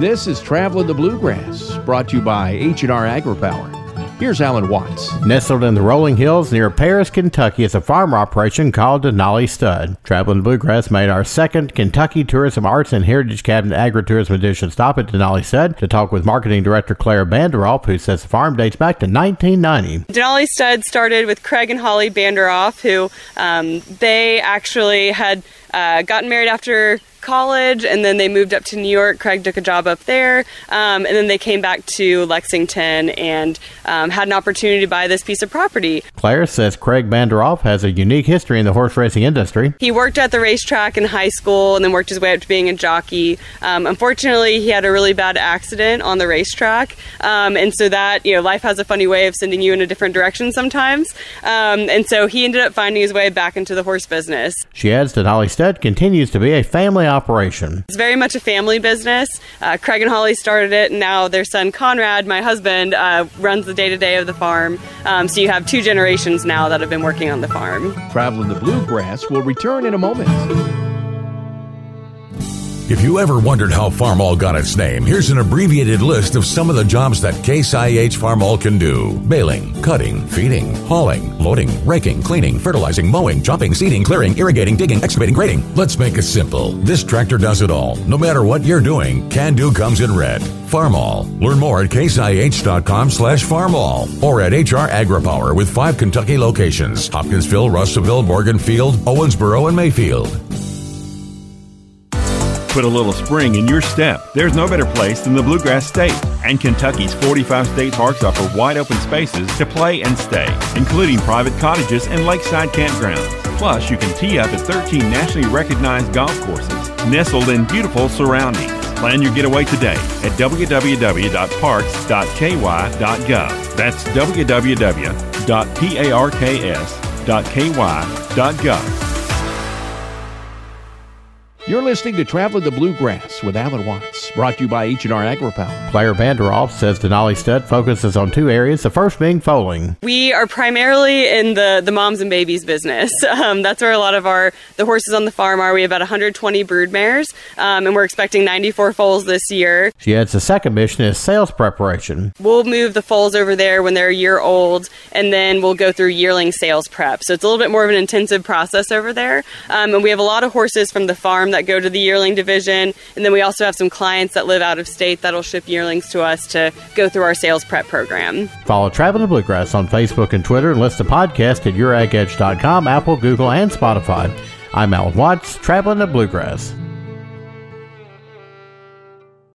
This is Traveling the Bluegrass, brought to you by H&R AgriPower. Here's Alan Watts. Nestled in the rolling hills near Paris, Kentucky is a farm operation called Denali Stud. Traveling the Bluegrass made our second Kentucky Tourism Arts and Heritage Cabinet Agritourism Edition stop at Denali Stud to talk with Marketing Director Claire Banderoff, who says the farm dates back to 1990. Denali Stud started with Craig and Holly Banderoff, who they actually had gotten married after college, and then they moved up to New York. Craig took a job up there, and then they came back to Lexington and had an opportunity to buy this piece of property. Claire says Craig Banderoff has a unique history in the horse racing industry. He worked at the racetrack in high school and then worked his way up to being a jockey. Unfortunately, he had a really bad accident on the racetrack, and so that, life has a funny way of sending you in a different direction sometimes, and so he ended up finding his way back into the horse business. She adds that Denali Stud continues to be a family operation. It's very much a family business. Craig and Holly started it, and now their son Conrad, my husband, runs the day-to-day of the farm. So you have two generations now that have been working on the farm. Traveling the Bluegrass will return in a moment. If you ever wondered how Farmall got its name, here's an abbreviated list of some of the jobs that Case IH Farmall can do. Baling, cutting, feeding, hauling, loading, raking, cleaning, fertilizing, mowing, chopping, seeding, clearing, irrigating, digging, excavating, grading. Let's make it simple. This tractor does it all. No matter what you're doing, Can Do comes in red. Farmall. Learn more at caseih.com/farmall or at HR AgriPower with 5 Kentucky locations: Hopkinsville, Russellville, Morganfield, Owensboro, and Mayfield. Put a little spring in your step. There's no better place than the Bluegrass State. And Kentucky's 45 state parks offer wide open spaces to play and stay, including private cottages and lakeside campgrounds. Plus, you can tee up at 13 nationally recognized golf courses, nestled in beautiful surroundings. Plan your getaway today at www.parks.ky.gov. That's www.parks.ky.gov. You're listening to Traveling the Bluegrass with Alan Watts, brought to you by H&R AgriPower. Claire Banderoff says Denali Stud focuses on 2 areas, the first being foaling. We are primarily in the moms and babies business. That's where a lot of the horses on the farm are. We have about 120 brood mares, and we're expecting 94 foals this year. She adds the second mission is sales preparation. We'll move the foals over there when they're a year old, and then we'll go through yearling sales prep. So it's a little bit more of an intensive process over there. And we have a lot of horses from the farm that go to the yearling division, and then we also have some clients that live out of state that'll ship yearlings to us to go through our sales prep program. Follow Traveling the Bluegrass on Facebook and Twitter, and listen to podcasts at youragedge.com, Apple, Google, and Spotify. I'm Alan Watts, Traveling the Bluegrass.